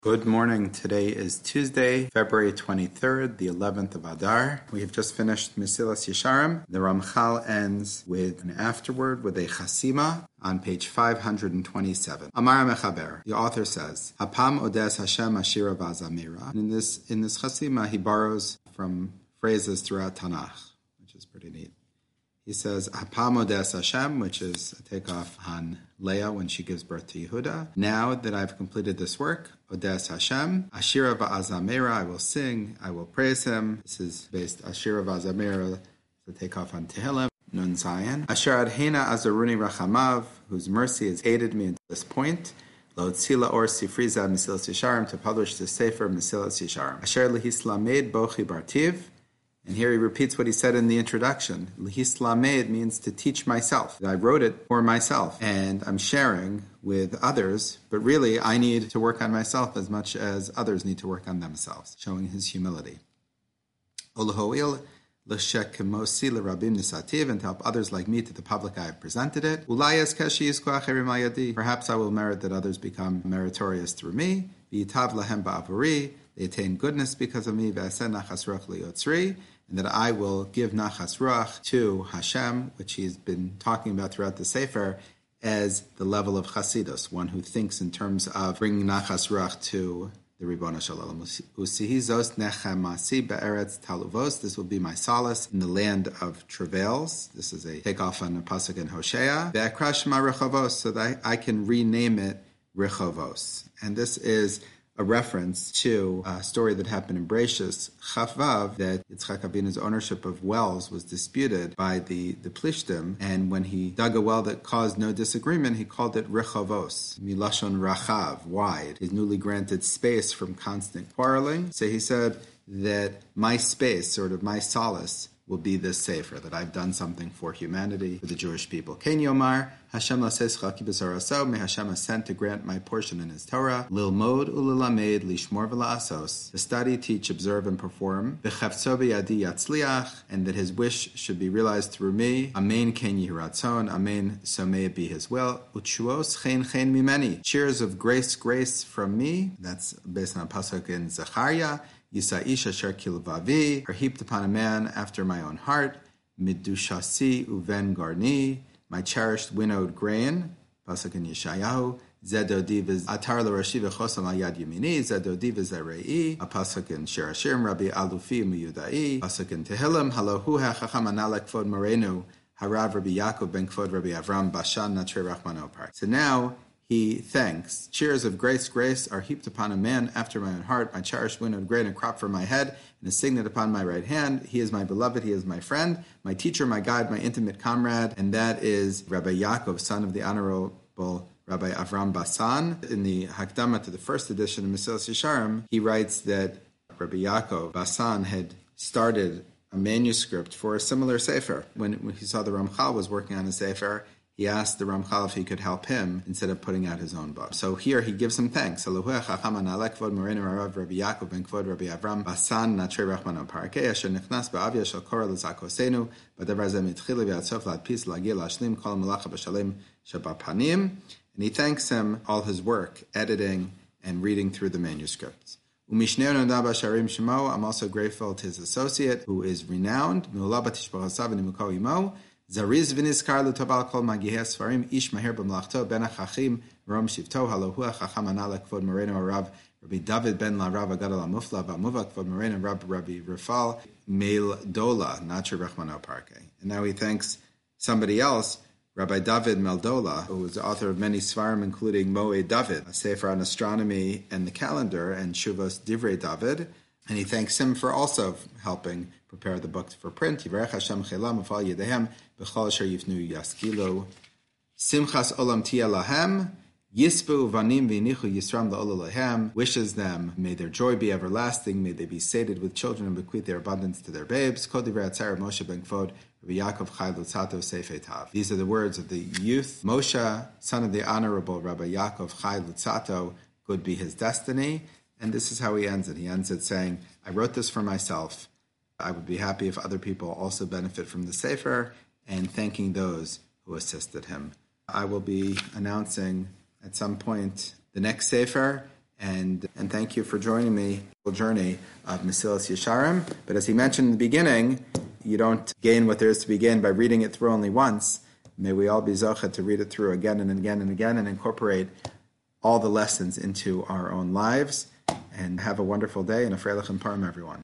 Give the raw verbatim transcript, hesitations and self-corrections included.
Good morning. Today is Tuesday, February twenty-third, the eleventh of Adar. We have just finished Mesilas Yesharim. The Ramchal ends with an afterword with a chasima on page five hundred twenty-seven. Amar Mechaber, the author says, Hapam odes Hashem ashira v'azamira. And in this, in this chasima, he borrows from phrases throughout Tanakh, which is pretty neat. He says, Hapam odes Hashem, which is a takeoff on Leah when she gives birth to Yehuda. Now that I've completed this work, Odes Hashem, Ashira va'azamera, I will sing, I will praise him. This is based, Ashira va'azamera, the takeoff on Tehillim, Nun Zayin. Asher adhena azaruni rachamav, whose mercy has aided me until this point. Lo tzila or sifriza Mesilas Yesharim, to publish the Sefer Mesilas Yesharim. Asher lehislamed bochi bartiv. And here he repeats what he said in the introduction. Lehislamed means to teach myself. I wrote it for myself, and I'm sharing with others, but really I need to work on myself as much as others need to work on themselves, showing his humility. Olahoil l'shekemosi l'rabim nisativ, and to help others like me to the public I have presented it. Ulayas keshi yizkoach erimayadi. Perhaps I will merit that others become meritorious through me. V'yitav lahem ba'avuri. They attain goodness because of me, and that I will give nachas ruach to Hashem, which he's been talking about throughout the Sefer, as the level of chasidus, one who thinks in terms of bringing nachas ruach to the Ribono Shel Olam. Usihizos nechemasi be'eretz taluvos. This will be my solace in the land of travails. This is a takeoff on a pasuk in Hosea. Ve'akra shema rechavos, so that I, I can rename it Rechavos. And this is a reference to a story that happened in Bereshis Chavav, that Yitzchak Avinu's ownership of wells was disputed by the, the Plishtim, and when he dug a well that caused no disagreement, he called it Rechavos, Milashon Rachav, wide, his newly granted space from constant quarreling. So he said that my space, sort of my solace, will be this Sefer, that I've done something for humanity, for the Jewish people. Ken Yomar, Hashem l'sescha ki b'zaraso, may Hashem has sent to grant my portion in his Torah, lilmod ulilamed, lishmor v'la'asos, to study, teach, observe, and perform, v'chavtso b'yadi yatzliach, and that his wish should be realized through me. Amen ken yihi ratzon, amen, so may it be his will. Utshuos chen chen mimeni, cheers of grace, grace from me. That's based on a pasuk in Zechariah. Yisaish asher kilvavi, are heaped upon a man after my own heart. Midushasi uven garni, my cherished winnowed grain. Pasuk in Yeshayahu. Zedodi viz atar l'rashi v'chosam al yad yamini. Zedodi v'zerei. A pasuk in Shir Hashirim, Rabbi Alufi Miyudai. Pasuk in Tehillim. Halohu ha'chacham analek kvod morenu. Harav Rabbi Yaakov ben kvod Rabbi Avram Bashan Natre Rachmano Park. So now he thanks. Cheers of grace, grace are heaped upon a man after my own heart, my cherished winnowed grain, a crop for my head, and a signet upon my right hand. He is my beloved, he is my friend, my teacher, my guide, my intimate comrade, and that is Rabbi Yaakov, son of the Honorable Rabbi Avram Basan. In the Hakdama to the first edition of Mesilas Yesharim, he writes that Rabbi Yaakov Basan had started a manuscript for a similar Sefer. When, when he saw the Ramchal was working on a Sefer, he asked the Ramchal if he could help him instead of putting out his own book. So here he gives him thanks. And he thanks him all his work, editing and reading through the manuscripts. I'm also grateful to his associate, who is renowned. Zariz v'nizkar l'toval kol magihei sfarim ish maher b'mlachto ben hachachim rom shivto halohu hachacham anala kvod moreno Rav Rabbi David ben la Rav Agadol HaMufla v'amuva kvod moreno Rav Rabbi Rafal Meil Dola Natcher Rachmano Parke. And now he thanks somebody else, Rabbi David Meldola, who was the author of many svarim, including Moed David, a sefer on astronomy and the calendar, and Shuvos Divrei David. And he thanks him for also helping prepare the book for print. Yivarech Hashem chelam ufal yedehem b'chol asher yifnu yaskilo. Simchas olam tia lahem. Yisbu uvanim v'inichu yisram la'ol lahem. Wishes them, may their joy be everlasting, may they be sated with children and bequeath their abundance to their babes. Kol divrei atzar Moshe ben Kvod Rabbi Yaakov Chai Lutzato Seifei Tav. These are the words of the youth. Moshe, son of the Honorable Rabbi Yaakov Chai Lutzato, could be his destiny. And this is how he ends it. He ends it saying, I wrote this for myself. I would be happy if other people also benefit from the Sefer, and thanking those who assisted him. I will be announcing at some point the next Sefer, And and thank you for joining me on the journey of Mesilas Yesharim. But as he mentioned in the beginning, you don't gain what there is to be gained by reading it through only once. May we all be zocheh to read it through again and again and again and incorporate all the lessons into our own lives. And have a wonderful day and a freilich and parim, everyone.